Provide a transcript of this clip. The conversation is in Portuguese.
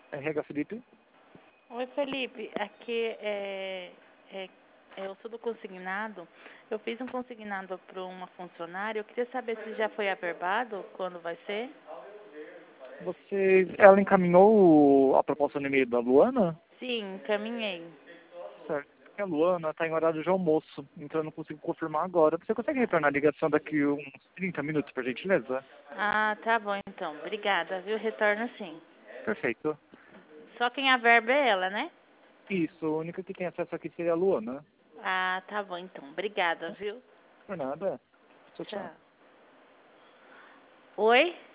RH Felipe? Oi, Felipe. Aqui eu sou do consignado. Eu fiz um consignado para uma funcionária. Eu queria saber se já foi averbado, quando vai ser? Ela encaminhou a proposta no e-mail da Luana? Sim, encaminhei. Certo. A Luana está em horário de almoço, então eu não consigo confirmar agora. Você consegue retornar a ligação daqui uns 30 minutos, por gentileza? Ah, tá bom então. Obrigada, viu? Retorno sim. Perfeito. Só quem averba é ela, né? Isso, a única que tem acesso aqui seria a Luana. Ah, tá bom então. Obrigada, viu? Por nada. Tchau, tchau. Tchau. Oi?